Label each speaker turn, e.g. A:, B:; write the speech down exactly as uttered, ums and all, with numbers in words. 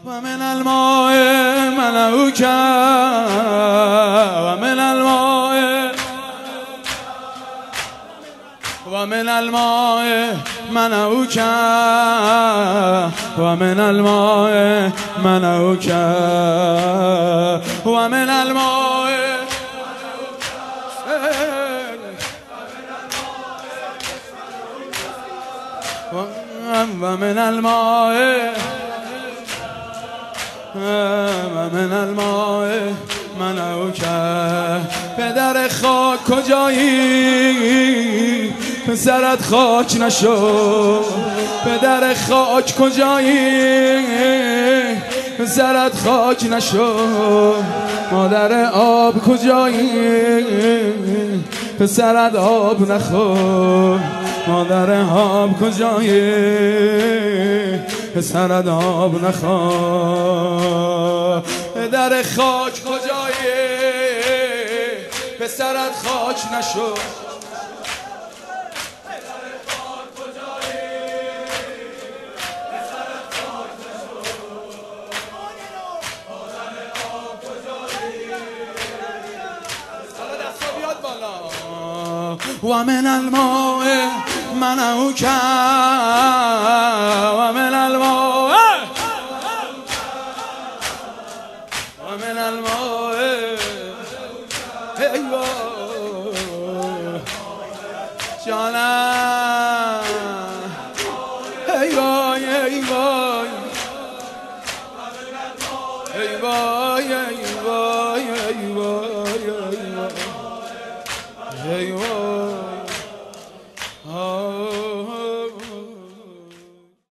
A: ومن الماء منعوك ومن الماء ومن الماء منعوك ومن الماء منعوك ومن الماء ومن الماء ومن الماء منعوک. پدر خاک کجایی پسرت خاک نشو، پدر خاک کجایی پسرت خاک نشو، مادر آب کجایی پسرت آب نخور، مادر آب کجایی پسرت آب نخور. پدر خاک کجایی پسرت خاک نشو، ومن الماء منعوک ومن الماء ومن الماء ای وای جانم ای وای ای وای ای وای